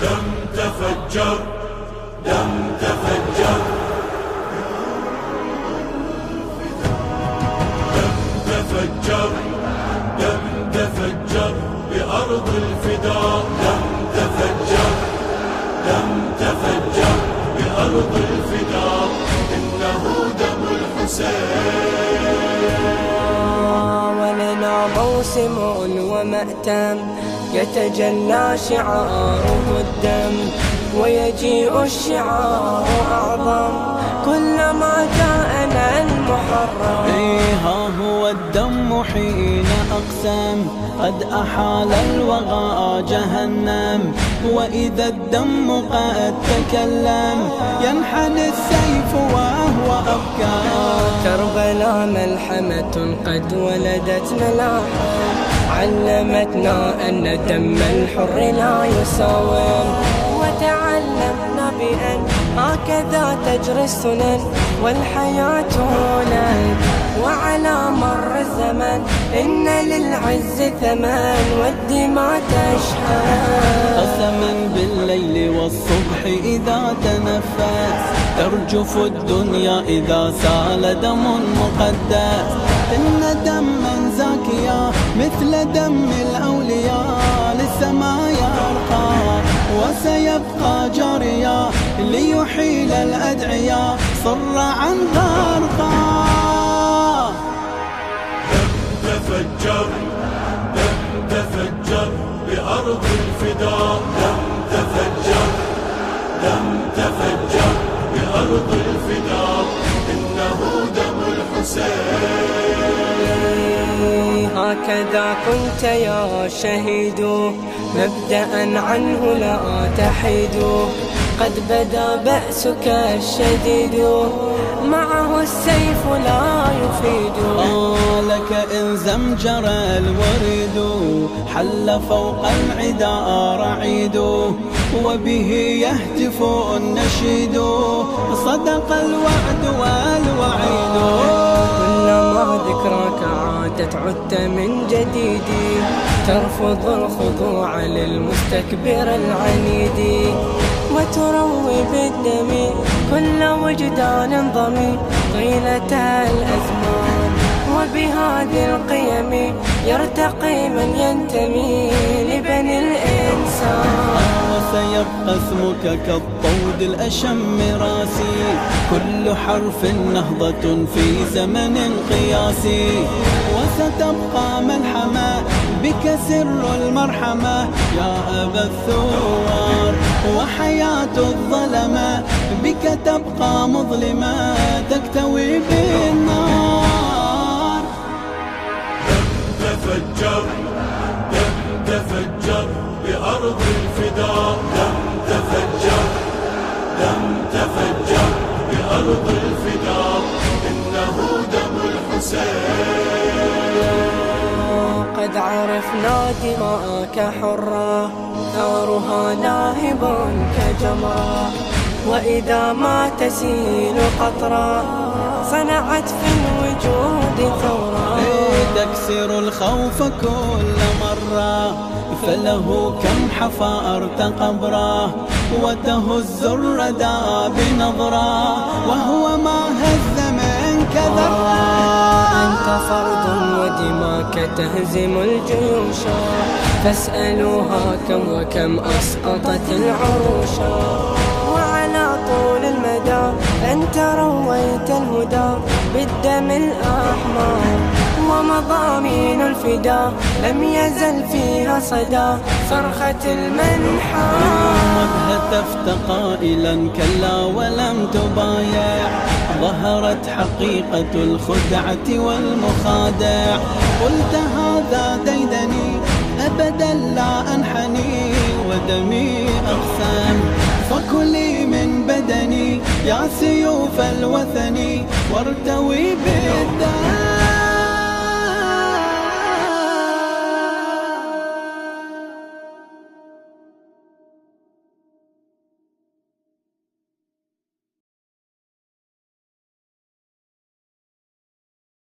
دم تفجر، دم تفجر، دم تفجر، دم تفجر بأرض الفداء، دم تفجر، دم تفجر بأرض الفداء، إنه دم الحسين. ولنا موسم ومأتم يتجلى شعاره الدم، ويجيء الشعار أعظم كلما جاءنا المحرم. ها هو الدم حين أقسم قد أحال الوغى جهنم، وإذا الدم قد تكلم ينحني السيف وهو أبكام. كربلاء ملحمة قد ولدت ملاحم، علمتنا أن دم الحر لا يساوم، وتعلمنا بأن هكذا تجري السنن والحياة لن. وعلى مر الزمن إن للعز ثمن والدماء تشهد. قسما بالليل والصبح إذا تنفس، ترجف الدنيا إذا سال دم مقدس. إن دما زاكيا مثل دم الأولياء للسماء يرقى، وسيبقى جاريا ليحيل الأدعياء صر عن غرقا. دم تفجر، دم تفجر بأرض الفداء، دم تفجر، دم تفجر بأرض الفداء، إنه دم الحسين. هكذا كنت يا شهيد مبدأ عنه لا تحيد، قد بدا بأسك الشديد معه السيف لا يفيد. لك إن زمجر الوريد حل فوق العدا رعيد، وبه يهتف النشيد صدق الوعد والوعيد. كلما ذكراك عادت عدت من جديد، ترفض الخضوع للمستكبر العنيد، وتروي بالدم كل وجدان ضمي طيلة الأزمان. وبهذه القيم يرتقي من ينتمي لبني الإنسان. وسيبقى اسمك كالطود الأشم راسي، كل حرف نهضة في زمن قياسي. وستبقى ملحمة بك سر المرحمة يا أبا الثوار، وحياة الظلمة بك تبقى مظلمة تكتوي بالنار. دم تفجر، دم تفجر بأرض الفداء، دم تفجر، دم تفجر بأرض الفداء، إنه دم الحسين. قد عرفنا دماءك حرة ثارها لاهب كجمرة، وإذا ما تسيل قطرة صنعت في الوجود ثورة. تكسر الخوف كل مرة، فله كم حفرت قبره، وتهز الردى بنظرة وهو ما هز منك ذرة. أنت فرد ودماك تهزم الجيوش، فاسألوها كم وكم أسقطت العروش. وعلى طول المدى أنت رويت الهدى بالدم الأحمر، ومضامين الفدا لم يزل فيها صدى صرخة المنحى. هتفت قائلا كلا ولم تبايع، ظهرت حقيقة الخدعة والمخادع. قلت هذا ديدني أبدا لا أنحني، ودمي أقسام فكلي من بدني يا سيوف الوثني وارتوي بالدم.